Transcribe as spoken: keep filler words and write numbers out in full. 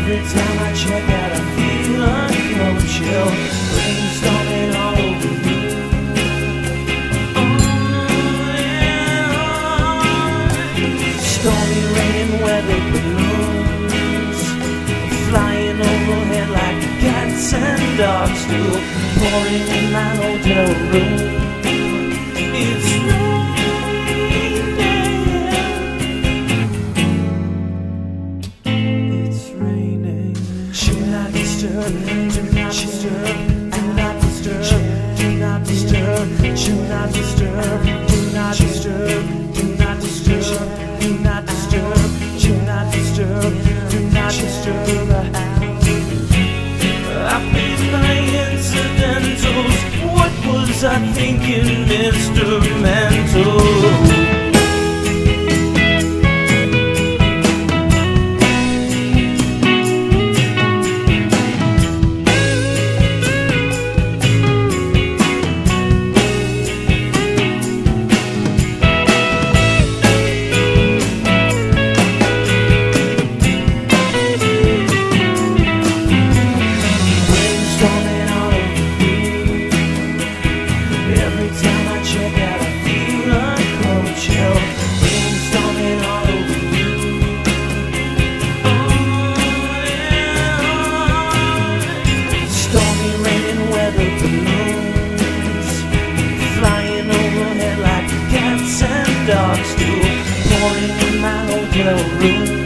Every time I check out, I feel a cold chill. Brainstorming all over you. Oh, yeah. Stormy rain, weather balloons flying overhead like cats and dogs do, pouring in my hotel room. It's do not disturb, do not disturb, do not disturb, do not disturb, do not disturb, do not disturb, do not disturb, do not disturb, do not disturb. I face my incidentals. What was I thinking, Mister Mental? Dogs do, pouring in my hotel room.